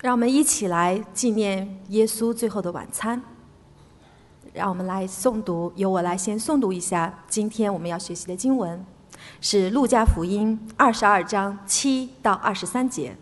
让我们一起来纪念耶稣最后的晚餐。让我们来诵读，由我来先诵读一下今天我们要学习的经文，是路加福音22章7到23节。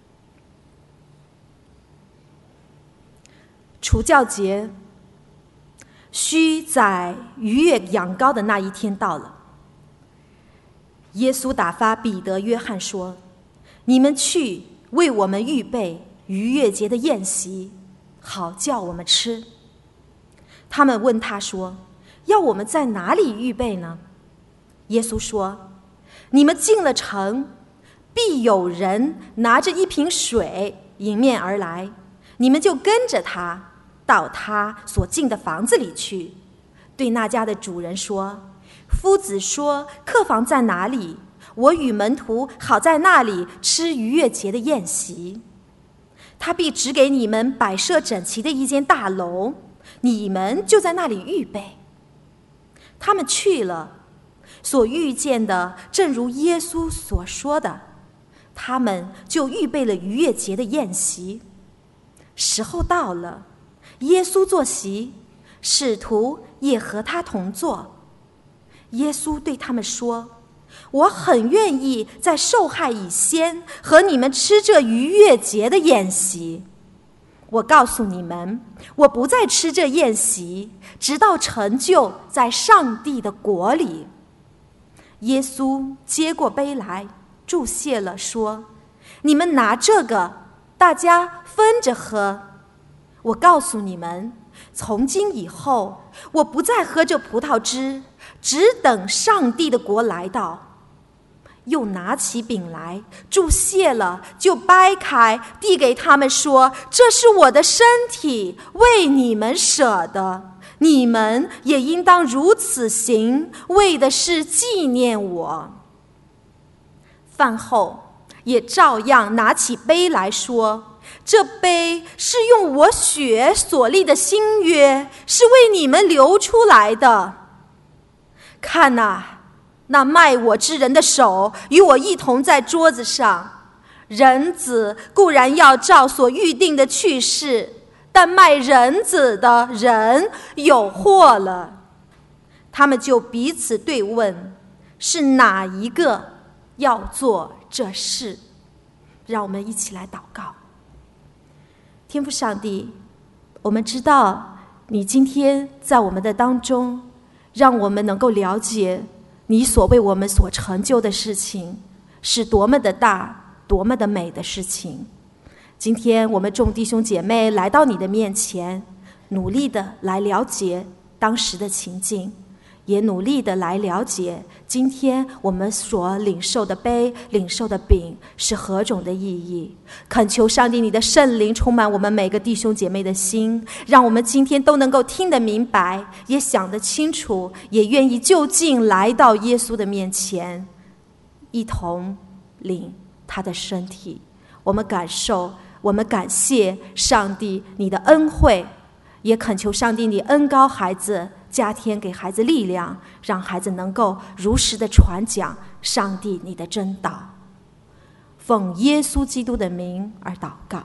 除酵节，须宰逾越羊羔的那一天到了。耶稣打发彼得、约翰说：“你们去为我们预备逾越节的宴席，好叫我们吃。”他们问他说：“要我们在哪里预备呢？”耶稣说：“你们进了城，必有人拿着一瓶水迎面而来，你们就跟着他到他所进的房子里去，对那家的主人说：夫子说，客房在哪里？我与门徒好在那里吃逾越节的宴席。他必指给你们摆设整齐的一间大楼，你们就在那里预备。”他们去了，所遇见的正如耶稣所说的，他们就预备了逾越节的宴席。时候到了，耶稣坐席，使徒也和他同坐。耶稣对他们说：“我很愿意在受害以先和你们吃这逾越节的宴席。我告诉你们，我不再吃这宴席，直到成就在上帝的国里。”耶稣接过杯来，祝谢了，说：“你们拿这个，大家分着喝。我告诉你们，从今以后，我不再喝这葡萄汁，只等上帝的国来到。”又拿起饼来，祝谢了，就掰开，递给他们说：“这是我的身体，为你们舍的，你们也应当如此行，为的是纪念我。”饭后也照样拿起杯来说：“这杯是用我血所立的新约，是为你们流出来的。看哪，那卖我之人的手与我一同在桌子上。人子固然要照所预定的去世，但卖人子的人有祸了。”他们就彼此对问，是哪一个要做这事。让我们一起来祷告。天父上帝，我们知道你今天在我们的当中，让我们能够了解你所为我们所成就的事情是多么的大，多么的美的事情。今天我们众弟兄姐妹来到你的面前，努力的来了解当时的情境，也努力的来了解今天我们所领受的杯、领受的饼是何种的意义。恳求上帝你的圣灵充满我们每个弟兄姐妹的心，让我们今天都能够听得明白，也想得清楚，也愿意就近来到耶稣的面前，一同领他的身体。我们感受，我们感谢上帝你的恩惠，也恳求上帝你恩膏孩子，加添给孩子力量，让孩子能够如实的传讲上帝你的真道。奉耶稣基督的名而祷告。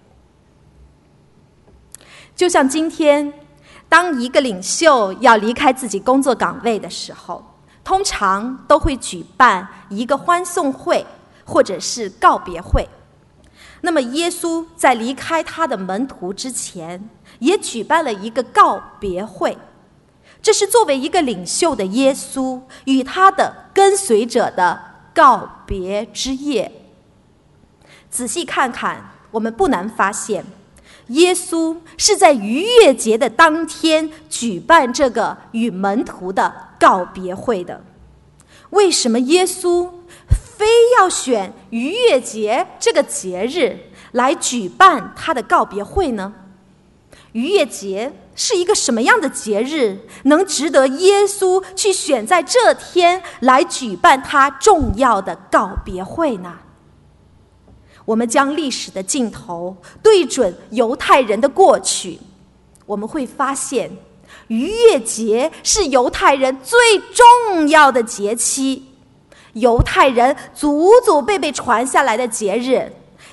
就像今天，当一个领袖要离开自己工作岗位的时候，通常都会举办一个欢送会或者是告别会。那么耶稣在离开他的门徒之前，也举办了一个告别会。这是作为一个领袖的耶稣与他的跟随者的告别之夜。仔细看看，我们不难发现，耶稣是在逾越节的当天举办这个与门徒的告别会的。为什么耶稣非要选逾越节这个节日来举办他的告别会呢？逾越节是一个什么样的节日，能值得耶稣去选在这天来举办他重要的告别会呢？我们将历史的镜头对准犹太人的过去，我们会发现逾越节是犹太人最重要的节期，犹太人祖祖辈辈传下来的节日，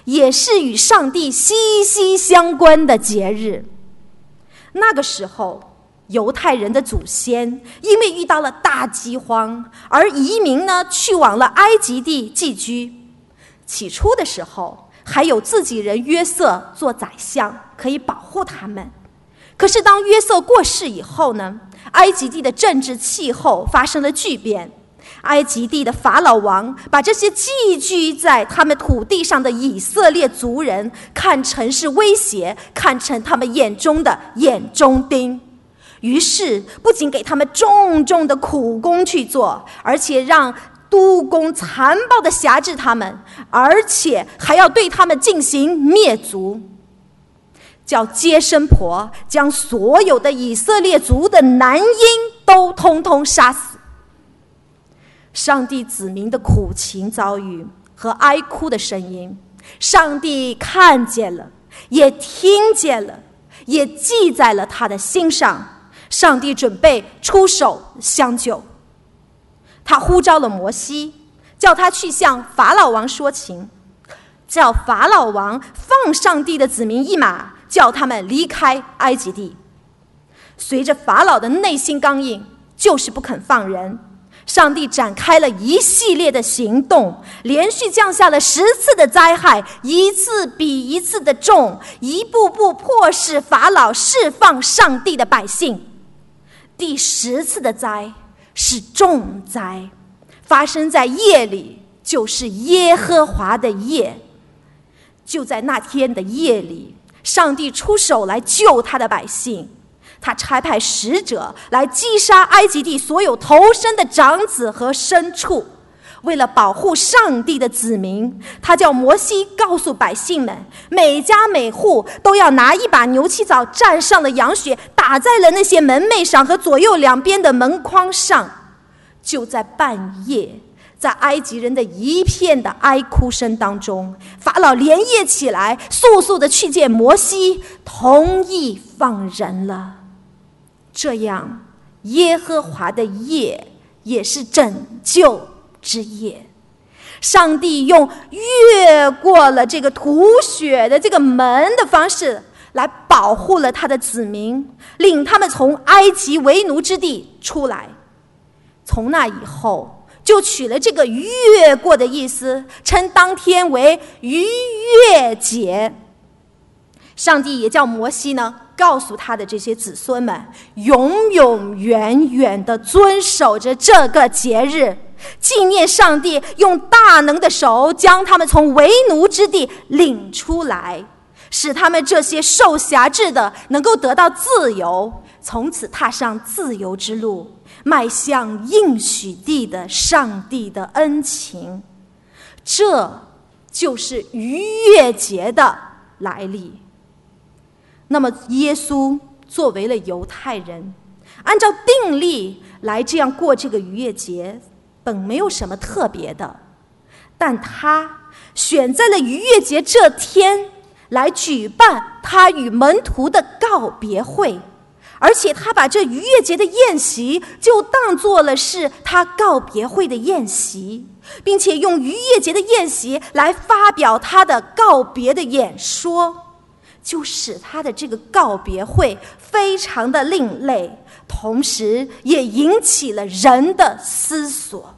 也是与上帝息息相关的节日。那个时候，犹太人的祖先因为遇到了大饥荒，而移民去往了埃及地寄居。起初的时候，还有自己人约瑟做宰相，可以保护他们。可是当约瑟过世以后呢，埃及地的政治气候发生了巨变。埃及地的法老王把这些寄居在他们土地上的以色列族人看成是威胁，看成他们眼中的眼中钉。于是不仅给他们重重的苦工去做，而且让督工残暴地辖制他们，而且还要对他们进行灭族，叫接生婆将所有的以色列族的男婴都通通杀死。上帝子民的苦情遭遇和哀哭的声音，上帝看见了，也听见了，也记在了他的心上。上帝准备出手相救，他呼召了摩西，叫他去向法老王说情，叫法老王放上帝的子民一马，叫他们离开埃及地。随着法老的内心刚硬，就是不肯放人，上帝展开了一系列的行动，连续降下了10次的灾害，一次比一次的重，一步步迫使法老释放上帝的百姓。第10次的灾是重灾，发生在夜里，就是耶和华的夜。就在那天的夜里，上帝出手来救他的百姓。他差派使者来击杀埃及地所有头生的长子和牲畜。为了保护上帝的子民，他叫摩西告诉百姓们，每家每户都要拿一把牛膝枣蘸上了羊血，打在了那些门楣上和左右两边的门框上。就在半夜，在埃及人的一片的哀哭声当中，法老连夜起来，速速的去见摩西，同意放人了。这样，耶和华的夜也是拯救之夜。上帝用越过了这个吐血的这个门的方式来保护了他的子民，领他们从埃及为奴之地出来。从那以后，就取了这个越过的意思，称当天为逾越节。上帝也叫摩西告诉他的这些子孙们，永永远远地遵守着这个节日，纪念上帝用大能的手将他们从为奴之地领出来，使他们这些受辖制的能够得到自由，从此踏上自由之路，迈向应许地的上帝的恩情。这就是逾越节的来历。那么耶稣作为了犹太人，按照定例来这样过这个逾越节，本没有什么特别的，但他选在了逾越节这天来举办他与门徒的告别会，而且他把这逾越节的宴席就当作了是他告别会的宴席，并且用逾越节的宴席来发表他的告别的演说，就使他的这个告别会非常的另类，同时也引起了人的思索。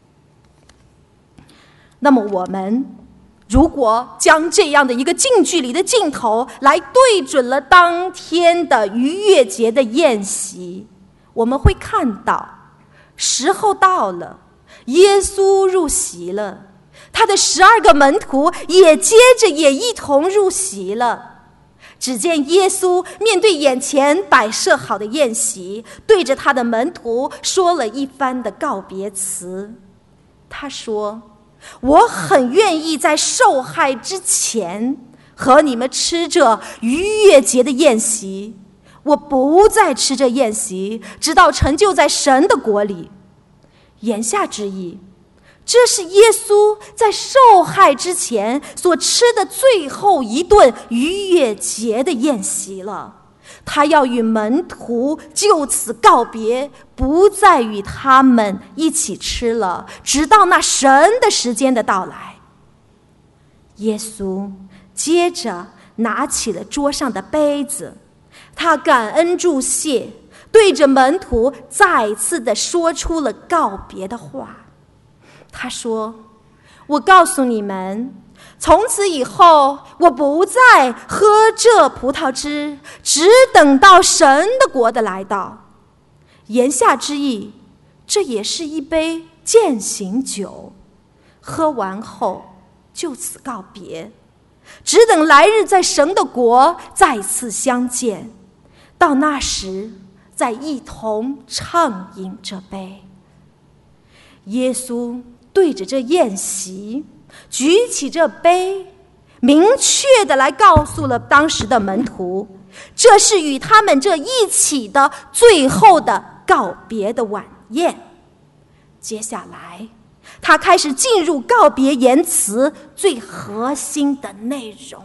那么我们如果将这样的一个近距离的镜头来对准了当天的逾越节的宴席，我们会看到时候到了，耶稣入席了，他的12个门徒也接着也一同入席了。只见耶稣面对眼前摆设好的宴席，对着他的门徒说了一番的告别词。他说，我很愿意在受害之前和你们吃这逾越节的宴席，我不再吃这宴席，直到成就在神的国里。言下之意，这是耶稣在受害之前所吃的最后一顿逾越节的宴席了。他要与门徒就此告别，不再与他们一起吃了，直到那神的时间的到来。 耶稣接着拿起了桌上的杯子，他感恩祝谢，对着门徒再一次的说出了告别的话。他说：我告诉你们，从此以后我不再喝这葡萄汁，只等到神的国的来到。言下之意，这也是一杯践行酒，喝完后就此告别，只等来日在神的国再次相见，到那时再一同畅饮这杯。耶稣对着这宴席举起这杯，明确的来告诉了当时的门徒，这是与他们这一起的最后的告别的晚宴。接下来他开始进入告别言辞最核心的内容。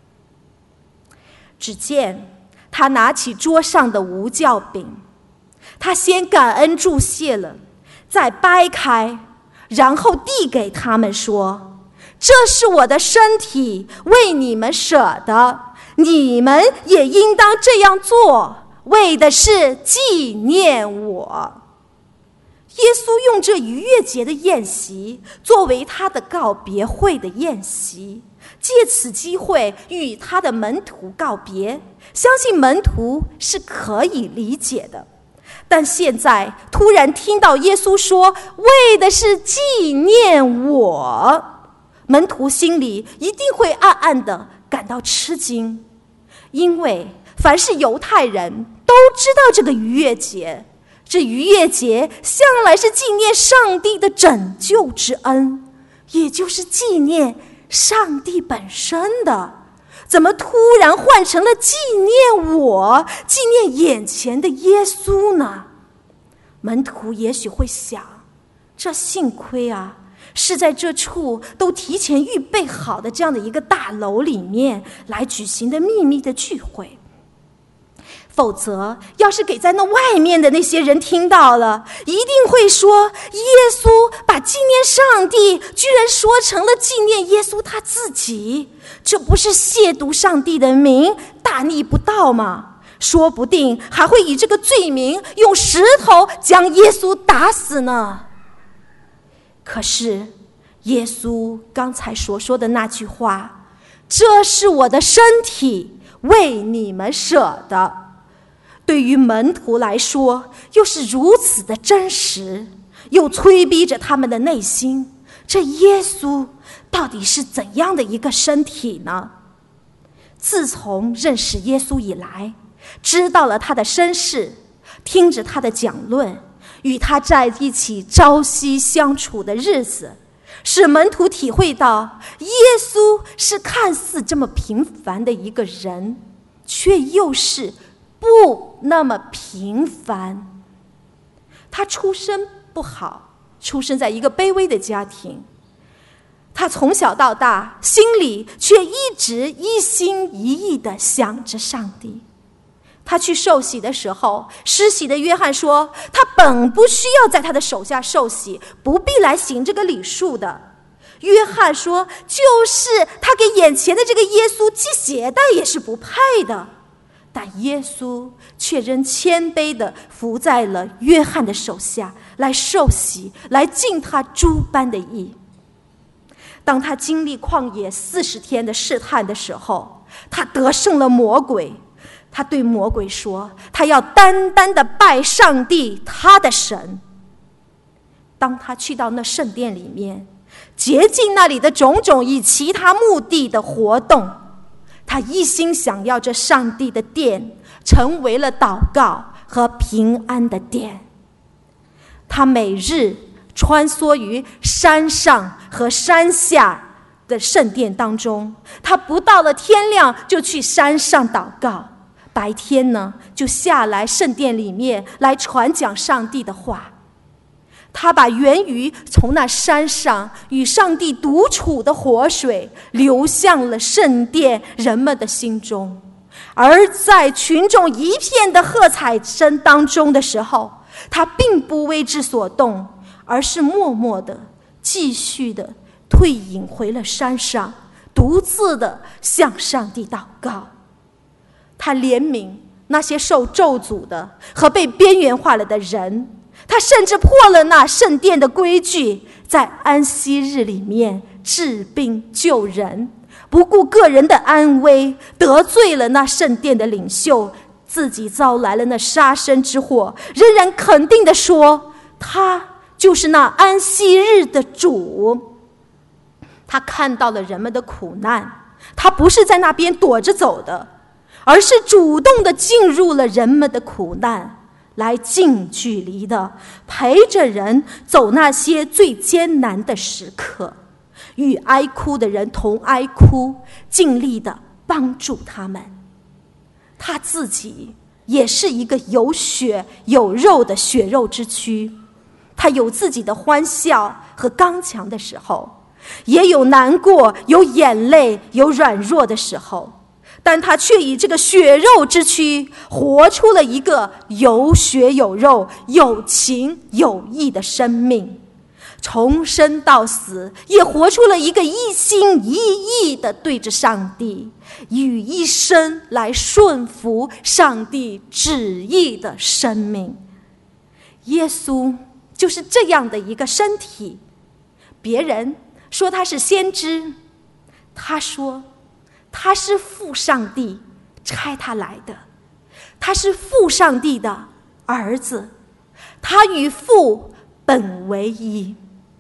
只见他拿起桌上的无酵饼，他先感恩祝谢了，再掰开，然后递给他们说：这是我的身体，为你们舍的，你们也应当这样做，为的是纪念我。耶稣用这逾越节的宴席作为他的告别会的宴席，借此机会与他的门徒告别，相信门徒是可以理解的。但现在突然听到耶稣说为的是纪念我，门徒心里一定会暗暗的感到吃惊，因为凡是犹太人都知道这个逾越节，这逾越节向来是纪念上帝的拯救之恩，也就是纪念上帝本身的。怎么突然换成了纪念我，纪念眼前的耶稣呢？门徒也许会想，这幸亏啊，是在这处都提前预备好的这样的一个大楼里面来举行的秘密的聚会，否则要是给在那外面的那些人听到了，一定会说耶稣把纪念上帝居然说成了纪念耶稣他自己，这不是亵渎上帝的名，大逆不道吗？说不定还会以这个罪名用石头将耶稣打死呢。可是耶稣刚才所说的那句话，这是我的身体，为你们舍的，对于门徒来说又是如此的真实，又催逼着他们的内心，这耶稣到底是怎样的一个身体呢？自从认识耶稣以来，知道了他的身世，听着他的讲论，与他在一起朝夕相处的日子，使门徒体会到耶稣是看似这么平凡的一个人，却又是不那么平凡。他出身不好，出生在一个卑微的家庭，他从小到大心里却一直一心一意地想着上帝。他去受洗的时候，施洗的约翰说他本不需要在他的手下受洗，不必来行这个礼数的。约翰说就是他给眼前的这个耶稣系鞋带也是不配的，但耶稣却仍谦卑地伏在了约翰的手下，来受洗，来尽他诸般的义。当他经历旷野40天的试探的时候，他得胜了魔鬼。他对魔鬼说他要单单的拜上帝他的神。当他去到那圣殿里面，洁净那里的种种以其他目的的活动，他一心想要这上帝的殿成为了祷告和平安的殿。他每日穿梭于山上和山下的圣殿当中，他不到了天亮就去山上祷告，白天呢就下来圣殿里面来传讲上帝的话。他把源于从那山上与上帝独处的活水流向了圣殿人们的心中，而在群众一片的喝彩声当中的时候，他并不为之所动，而是默默的继续的退隐回了山上， 独自的向上帝祷告。他怜悯那些受咒诅的和被边缘化了的人，他甚至破了那圣殿的规矩，在安息日里面治病救人，不顾个人的安危，得罪了那圣殿的领袖，自己遭来了那杀身之祸，仍然肯定地说，他就是那安息日的主。他看到了人们的苦难，他不是在那边躲着走的，而是主动地进入了人们的苦难，来近距离的陪着人走那些最艰难的时刻，与哀哭的人同哀哭，尽力的帮助他们。他自己也是一个有血有肉的血肉之躯，他有自己的欢笑和刚强的时候，也有难过，有眼泪，有软弱的时候，但他却以这个血肉之躯活出了一个有血有肉、有情有义的生命，从生到死也活出了一个一心一意的对着上帝，与一生来顺服上帝旨意的生命。耶稣就是这样的一个身体。别人说他是先知，他说他是父上帝差他来的，他是父上帝的儿子，他与父本为一。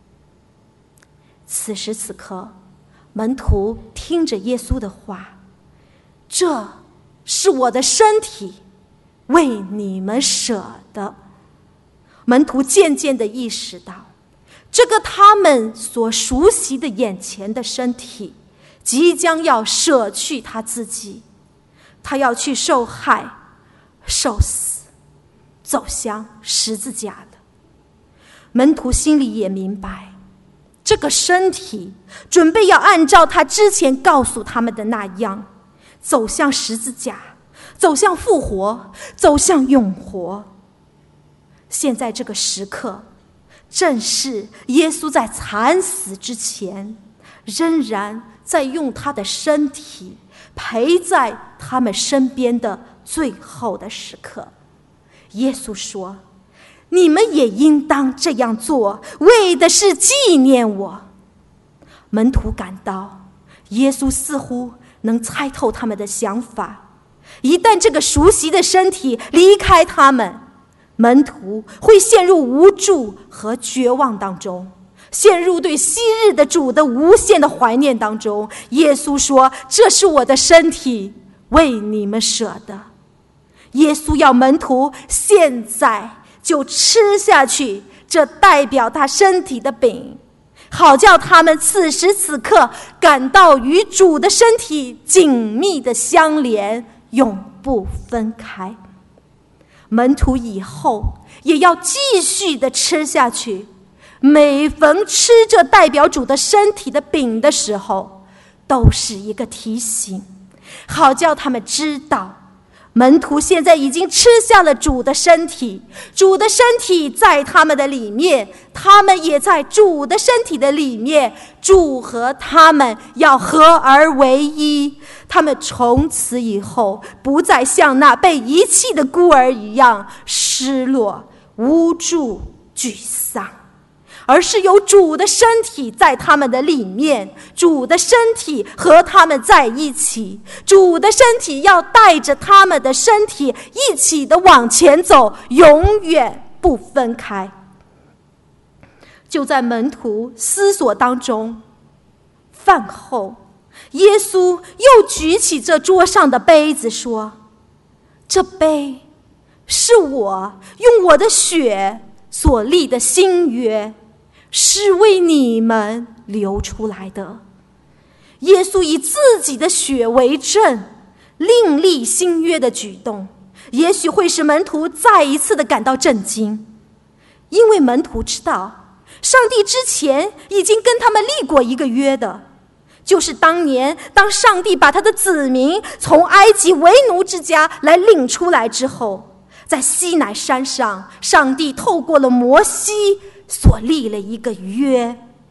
此时此刻，门徒听着耶稣的话，这是我的身体，为你们舍的。门徒渐渐地意识到，这个他们所熟悉的眼前的身体即将要舍去他自己，他要去受害受死，走向十字架了。门徒心里也明白，这个身体准备要按照他之前告诉他们的那样，走向十字架，走向复活，走向永活。现在这个时刻，正是耶稣在惨死之前，仍然在用他的身体陪在他们身边的最后的时刻。耶稣说，你们也应当这样做，为的是纪念我。门徒感到耶稣似乎能猜透他们的想法，一旦这个熟悉的身体离开他们，门徒会陷入无助和绝望当中，陷入对昔日的主的无限的怀念当中。耶稣说，这是我的身体，为你们舍的。耶稣要门徒现在就吃下去这代表他身体的饼，好叫他们此时此刻感到与主的身体紧密的相连，永不分开。门徒以后也要继续的吃下去，每逢吃这代表主的身体的饼的时候，都是一个提醒，好叫他们知道，门徒现在已经吃下了主的身体，主的身体在他们的里面，他们也在主的身体的里面，主和他们要合而为一。他们从此以后不再像那被遗弃的孤儿一样失落、无助、沮丧，而是有主的身体在他们的里面，主的身体和他们在一起，主的身体要带着他们的身体一起的往前走，永远不分开。就在门徒思索当中，饭后耶稣又举起这桌上的杯子说，这杯是我用我的血所立的新约，是为你们流出来的。耶稣以自己的血为证，另立新约的举动，也许会使门徒再一次的感到震惊，因为门徒知道，上帝之前已经跟他们立过一个约的，就是当年当上帝把他的子民从埃及为奴之家来领出来之后，在西乃山上，上帝透过了摩西所立了一个约，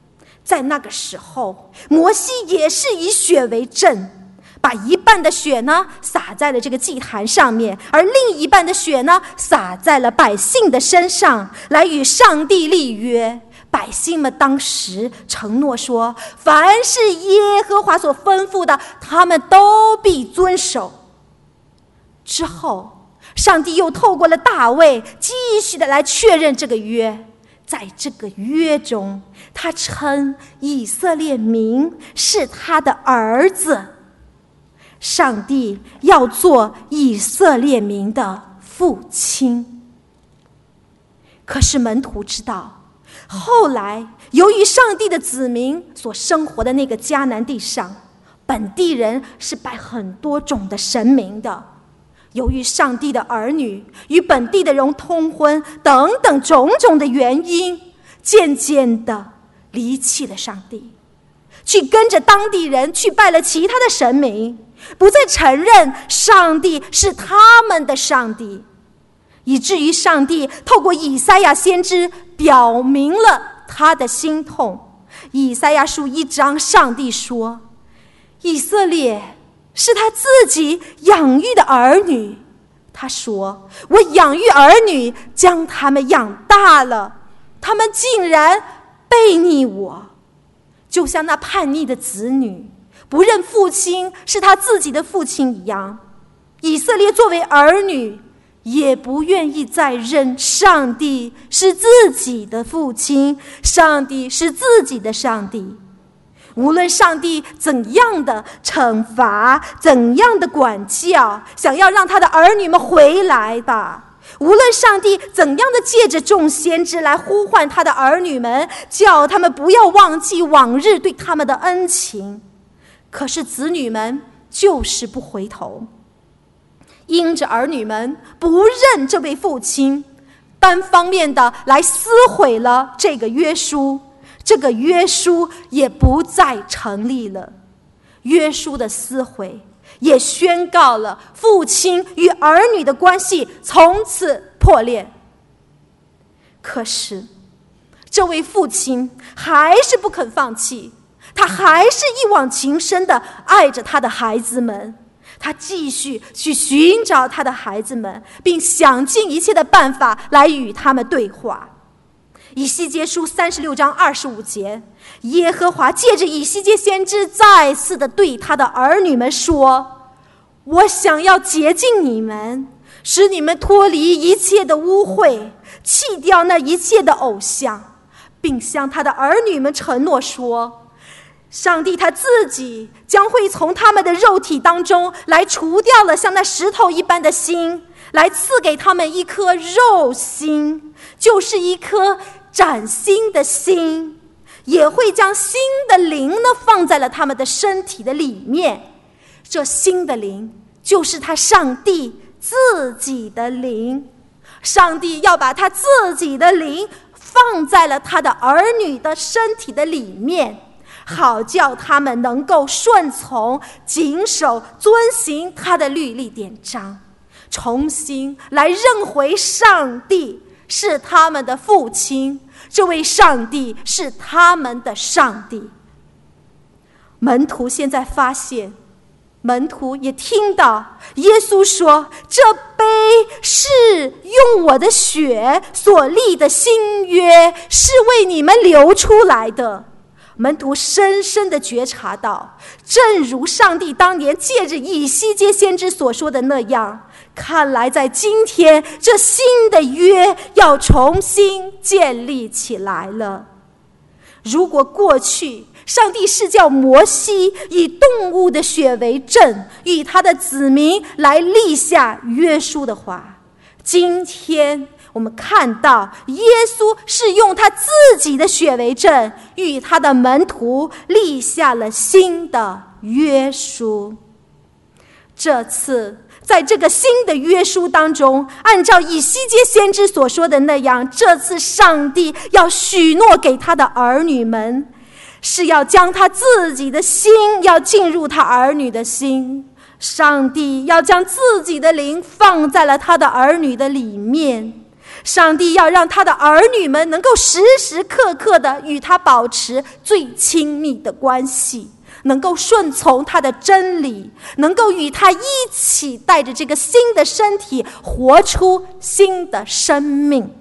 在那个时候，摩西也是以血为证，把一半的血呢洒在了这个祭坛上面，而另一半的血呢洒在了百姓的身上，来与上帝立约。百姓们当时承诺说，凡是耶和华所吩咐的，他们都必遵守。之后，上帝又透过了大卫继续的来确认这个约。在这个约中，他称以色列民是他的儿子，上帝要做以色列民的父亲。可是门徒知道，后来由于上帝的子民所生活的那个迦南地上，本地人是拜很多种的神明的，由于上帝的儿女与本地的人通婚等等种种的原因，渐渐的离弃了上帝，去跟着当地人去拜了其他的神明，不再承认上帝是他们的上帝，以至于上帝透过以赛亚先知表明了他的心痛。以赛亚书1章，上帝说，以色列是他自己养育的儿女，他说，我养育儿女，将他们养大了，他们竟然背逆我，就像那叛逆的子女不认父亲是他自己的父亲一样。以色列作为儿女，也不愿意再认上帝是自己的父亲，上帝是自己的上帝。无论上帝怎样的惩罚，怎样的管教，想要让他的儿女们回来吧，无论上帝怎样的借着众先知来呼唤他的儿女们，叫他们不要忘记往日对他们的恩情，可是子女们就是不回头，因着儿女们不认这位父亲，单方面的来撕毁了这个约书，这个约书也不再成立了。约书的撕毁也宣告了父亲与儿女的关系从此破裂。可是这位父亲还是不肯放弃，他还是一往情深地爱着他的孩子们，他继续去寻找他的孩子们，并想尽一切的办法来与他们对话。以西结书36章25节，耶和华借着以西结先知再次的对他的儿女们说，我想要洁净你们，使你们脱离一切的污秽，弃掉那一切的偶像，并向他的儿女们承诺说，上帝他自己将会从他们的肉体当中来除掉了像那石头一般的心，来赐给他们一颗肉心，就是一颗崭新的心，也会将新的灵呢放在了他们的身体的里面。这新的灵就是他上帝自己的灵，上帝要把他自己的灵放在了他的儿女的身体的里面，好叫他们能够顺从、谨守、遵行他的律例典章，重新来认回上帝是他们的父亲，这位上帝是他们的上帝。门徒现在发现，门徒也听到耶稣说，这杯是用我的血所立的新约，是为你们流出来的。门徒深深地觉察到，正如上帝当年借着以西结先知所说的那样，看来在今天这新的约要重新建立起来了。如果过去上帝是叫摩西以动物的血为证，与他的子民来立下约书的话，今天我们看到耶稣是用他自己的血为证，与他的门徒立下了新的约书。这次在这个新的约书当中，按照以西结先知所说的那样，这次上帝要许诺给他的儿女们，是要将他自己的心要进入他儿女的心，上帝要将自己的灵放在了他的儿女的里面， 上帝要让他的儿女们能够时时刻刻的与他保持最亲密的关系，能够顺从他的真理，能够与他一起带着这个新的身体活出新的生命。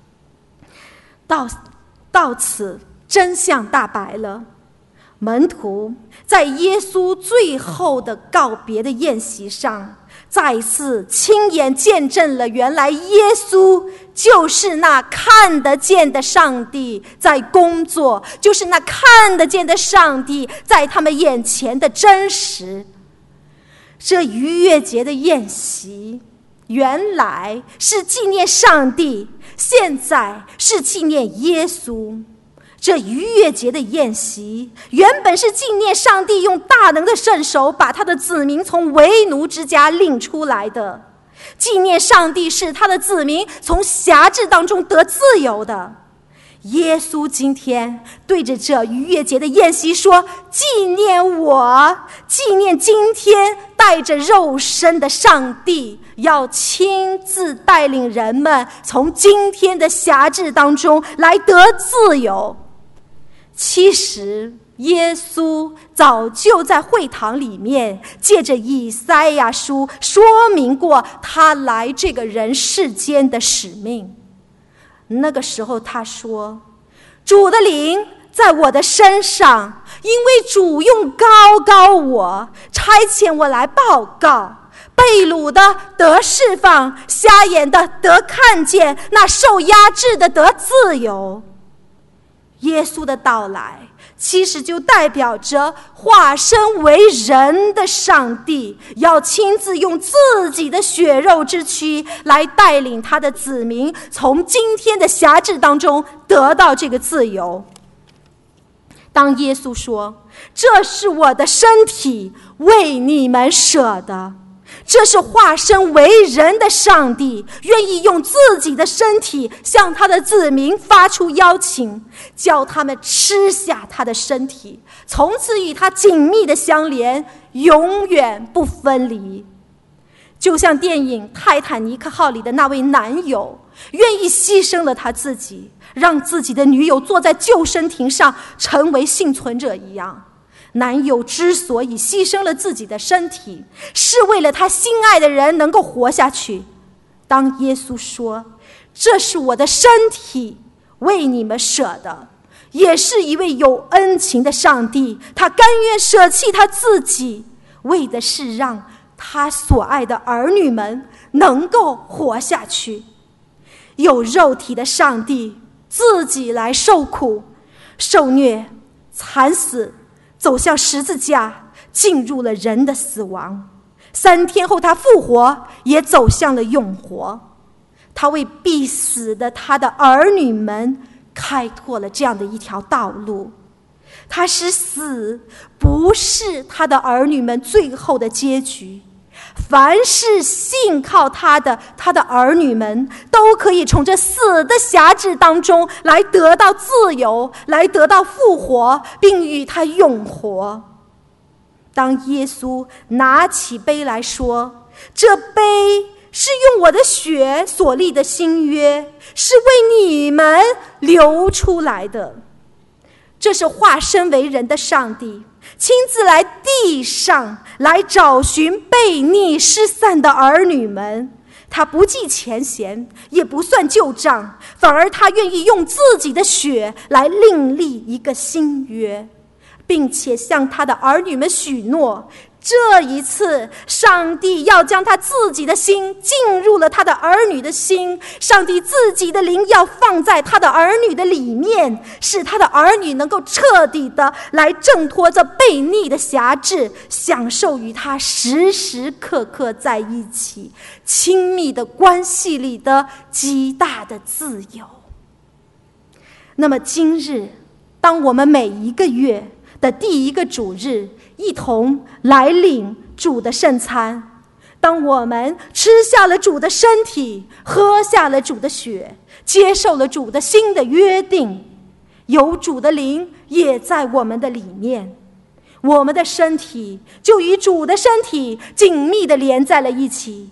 到此真相大白了，门徒在耶稣最后的告别的宴席上，再一次亲眼见证了原来耶稣就是那看得见的上帝在工作，就是那看得见的上帝在他们眼前的真实。这逾越节的宴席原来是纪念上帝，现在是纪念耶稣。这逾越节的宴席原本是纪念上帝用大能的圣手把他的子民从为奴之家领出来的，纪念上帝使他的子民从辖制当中得自由的。耶稣今天对着这逾越节的宴席说，纪念我，纪念今天带着肉身的上帝要亲自带领人们从今天的辖制当中来得自由。其实耶稣早就在会堂里面借着以赛亚书说明过他来这个人世间的使命。那个时候他说，主的灵在我的身上，因为主用高我，差遣我来报告，被掳的得释放，瞎眼的得看见，那受压制的得自由。耶稣的到来其实就代表着化身为人的上帝要亲自用自己的血肉之躯来带领他的子民从今天的辖制当中得到这个自由。当耶稣说，这是我的身体，为你们舍的，这是化身为人的上帝愿意用自己的身体向他的子民发出邀请，叫他们吃下他的身体，从此与他紧密的相连，永远不分离。就像电影《泰坦尼克号》里的那位男友愿意牺牲了他自己，让自己的女友坐在救生艇上成为幸存者一样。男友之所以牺牲了自己的身体，是为了他心爱的人能够活下去。当耶稣说，这是我的身体，为你们舍的，也是一位有恩情的上帝，他甘愿舍弃他自己，为的是让他所爱的儿女们能够活下去。有肉体的上帝自己来受苦、受虐、惨死，走向十字架，进入了人的死亡。3天后他复活，也走向了永活。他为必死的他的儿女们开拓了这样的一条道路。他使死不是他的儿女们最后的结局，凡是信靠他的儿女们都可以从这死的辖制当中来得到自由，来得到复活，并与他永活。当耶稣拿起杯来说，这杯是用我的血所立的新约，是为你们流出来的。这是化身为人的上帝亲自来地上来找寻悖逆失散的儿女们，他不计前嫌，也不算旧账，反而他愿意用自己的血来另立一个新约，并且向他的儿女们许诺，这一次上帝要将他自己的心进入了他的儿女的心，上帝自己的灵要放在他的儿女的里面，使他的儿女能够彻底的来挣脱这悖逆的辖制，享受与他时时刻刻在一起亲密的关系里的极大的自由。那么今日，当我们每一个月的第一个主日一同来领主的圣餐，当我们吃下了主的身体，喝下了主的血，接受了主的新的约定，有主的灵也在我们的里面，我们的身体就与主的身体紧密地连在了一起，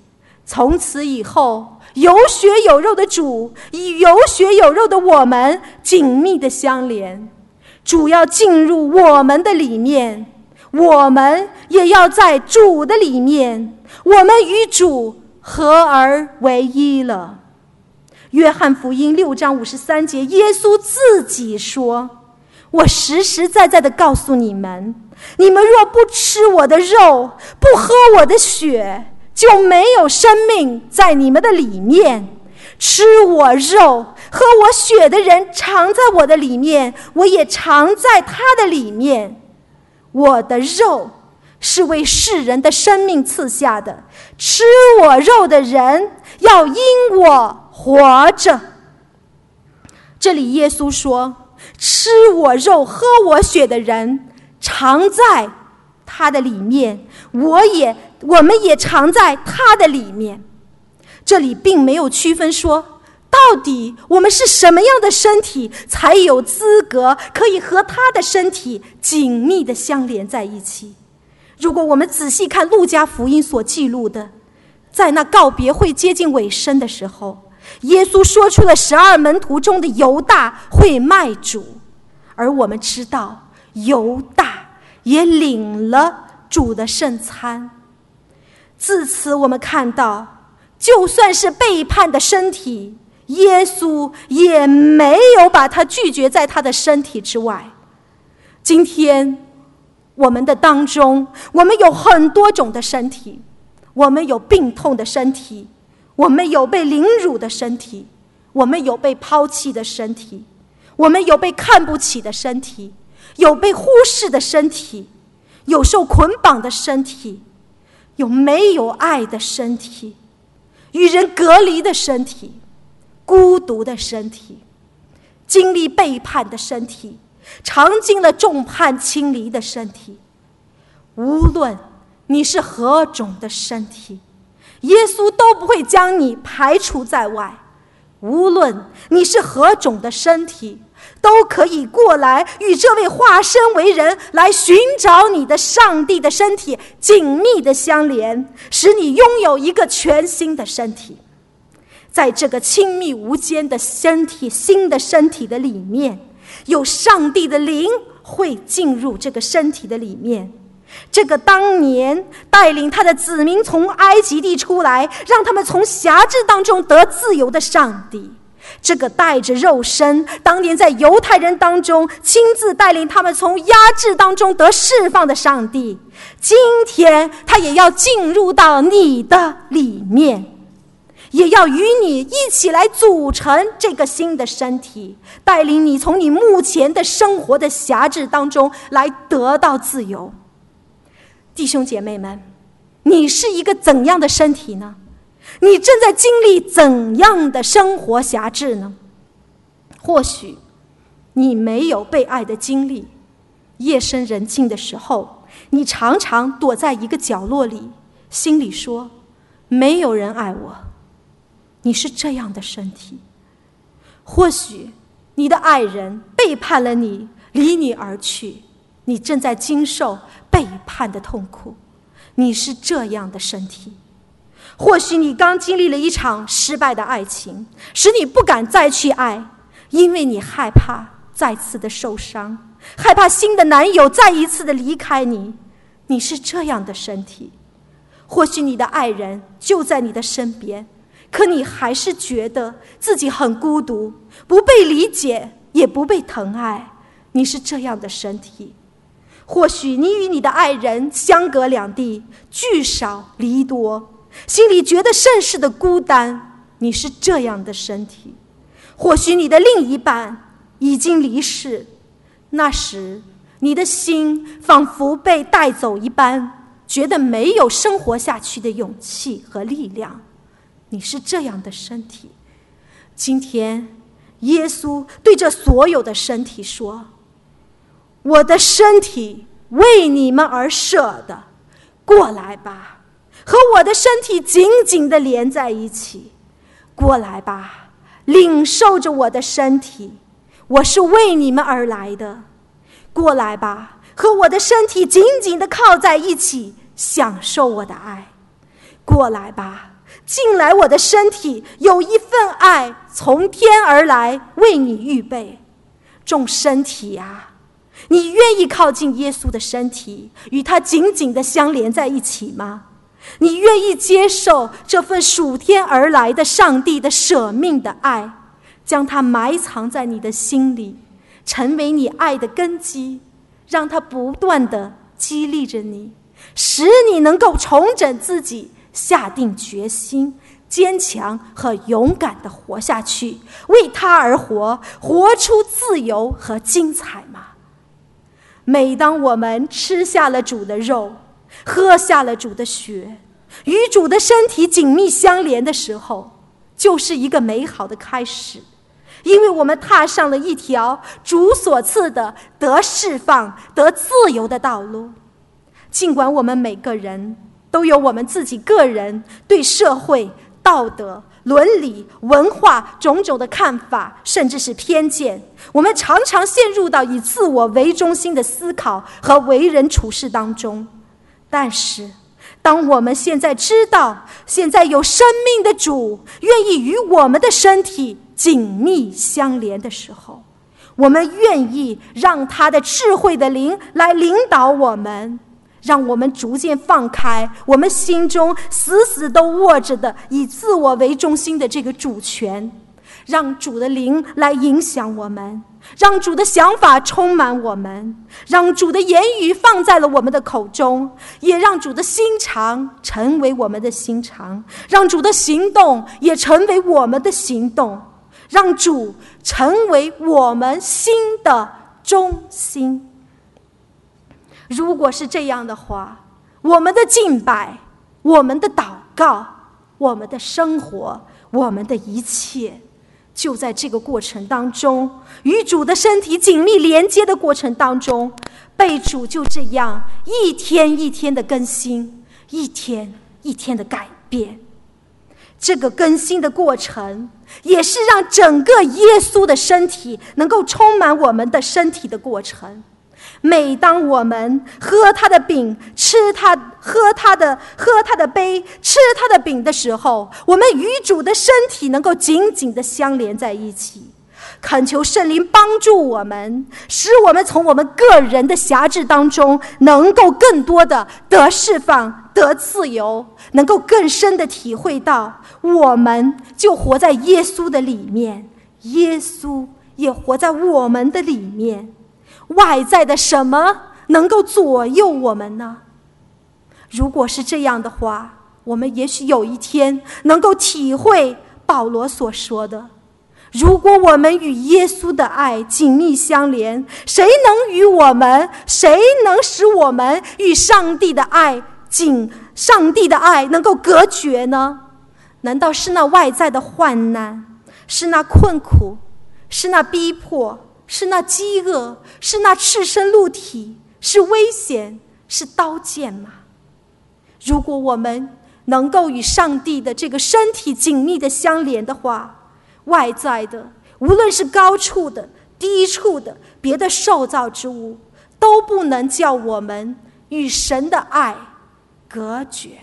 从此以后，有血有肉的主与有血有肉的我们紧密的相连。主要进入我们的里面，我们也要在主的里面，我们与主合而为一了。约翰福音6章53节，耶稣自己说：我实实在在的告诉你们，你们若不吃我的肉，不喝我的血，就没有生命在你们的里面。吃我肉喝我血的人常在我的里面，我也常在他的里面。我的肉是为世人的生命赐下的，吃我肉的人要因我活着。这里耶稣说，吃我肉喝我血的人常在他的里面，我们也常在他的里面。这里并没有区分说，到底我们是什么样的身体才有资格可以和他的身体紧密的相连在一起。如果我们仔细看路加福音所记录的，在那告别会接近尾声的时候，耶稣说出了12门徒中的犹大会卖主，而我们知道犹大也领了主的圣餐。自此我们看到，就算是背叛的身体，耶稣也没有把他拒绝在他的身体之外。今天我们的当中，我们有很多种的身体，我们有病痛的身体，我们有被凌辱的身体，我们有被抛弃的身体，我们有被看不起的身体，有被忽视的身体，有受捆绑的身体，有没有爱的身体，与人隔离的身体，孤独的身体，经历背叛的身体，尝尽了众叛亲离的身体。无论你是何种的身体，耶稣都不会将你排除在外。无论你是何种的身体，都可以过来与这位化身为人来寻找你的上帝的身体紧密的相连，使你拥有一个全新的身体。在这个亲密无间的身体，新的身体的里面，有上帝的灵会进入这个身体的里面。这个当年带领他的子民从埃及地出来，让他们从辖制当中得自由的上帝，这个带着肉身，当年在犹太人当中亲自带领他们从压制当中得释放的上帝，今天他也要进入到你的里面，也要与你一起来组成这个新的身体，带领你从你目前的生活的辖制当中来得到自由。弟兄姐妹们，你是一个怎样的身体呢？你正在经历怎样的生活辖制呢？或许你没有被爱的经历，夜深人静的时候，你常常躲在一个角落里，心里说没有人爱我。你是这样的身体。或许你的爱人背叛了你，离你而去，你正在经受背叛的痛苦，你是这样的身体。或许你刚经历了一场失败的爱情，使你不敢再去爱，因为你害怕再次的受伤，害怕新的男友再一次的离开你，你是这样的身体。或许你的爱人就在你的身边，可你还是觉得自己很孤独，不被理解，也不被疼爱，你是这样的身体。或许你与你的爱人相隔两地，聚少离多，心里觉得甚是的孤单，你是这样的身体。或许你的另一半已经离世，那时你的心仿佛被带走一般，觉得没有生活下去的勇气和力量，你是这样的身体。今天耶稣对这所有的身体说，我的身体为你们而舍的，过来吧，和我的身体紧紧地连在一起，过来吧，领受着我的身体，我是为你们而来的，过来吧，和我的身体紧紧地靠在一起，享受我的爱，过来吧， 进来我的身体，有一份爱从天而来，为你预备。众身体啊，你愿意靠近耶稣的身体，与他紧紧地相连在一起吗？你愿意接受这份属天而来的上帝的舍命的爱，将它埋藏在你的心里，成为你爱的根基，让它不断地激励着你，使你能够重整自己，下定决心，坚强和勇敢地活下去，为他而活，活出自由和精彩吗？每当我们吃下了主的肉，喝下了主的血，与主的身体紧密相连的时候，就是一个美好的开始，因为我们踏上了一条主所赐的得释放、得自由的道路。尽管我们每个人都有我们自己个人对社会、道德、伦理、文化种种的看法，甚至是偏见，我们常常陷入到以自我为中心的思考和为人处事当中。但是当我们现在知道，现在有生命的主愿意与我们的身体紧密相连的时候，我们愿意让他的智慧的灵来领导我们，让我们逐渐放开我们心中死死都握着的以自我为中心的这个主权，让主的灵来影响我们，让主的想法充满我们，让主的言语放在了我们的口中，也让主的心肠成为我们的心肠，让主的行动也成为我们的行动，让主成为我们心的中心。如果是这样的话，我们的敬拜、我们的祷告、我们的生活、我们的一切，就在这个过程当中，与主的身体紧密连接的过程当中，被主就这样一天一天的更新，一天一天的改变。这个更新的过程，也是让整个耶稣的身体能够充满我们的身体的过程。每当我们喝他的饼，喝他的杯，吃他的饼的时候，我们与主的身体能够紧紧地相连在一起。恳求圣灵帮助我们，使我们从我们个人的辖制当中能够更多的得释放、得自由，能够更深地体会到我们就活在耶稣的里面，耶稣也活在我们的里面。外在的什么能够左右我们呢？如果是这样的话，我们也许有一天能够体会保罗所说的，如果我们与耶稣的爱紧密相连，谁能使我们与上帝的爱能够隔绝呢？难道是那外在的患难，是那困苦，是那逼迫，是那饥饿，是那赤身露体，是危险，是刀剑吗？如果我们能够与上帝的这个身体紧密的相连的话，外在的无论是高处的、低处的、别的受造之物，都不能叫我们与神的爱隔绝。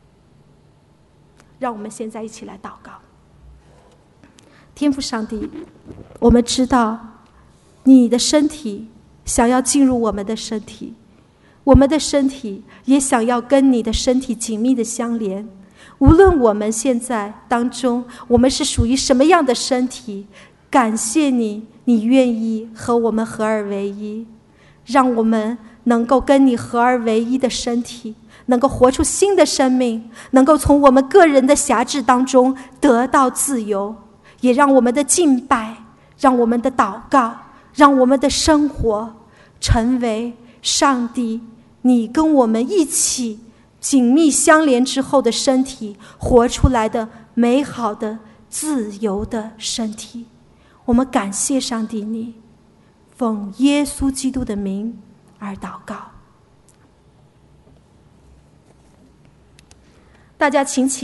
让我们现在一起来祷告。天父上帝，我们知道你的身体想要进入我们的身体，我们的身体也想要跟你的身体紧密的相连。无论我们现在当中我们是属于什么样的身体，感谢你，你愿意和我们合而为一，让我们能够跟你合而为一的身体能够活出新的生命，能够从我们个人的辖制当中得到自由，也让我们的敬拜，让我们的祷告，让我们的生活成为上帝你跟我们一起紧密相连之后的身体活出来的美好的自由的身体。我们感谢上帝你，奉耶稣基督的名而祷告。大家请起。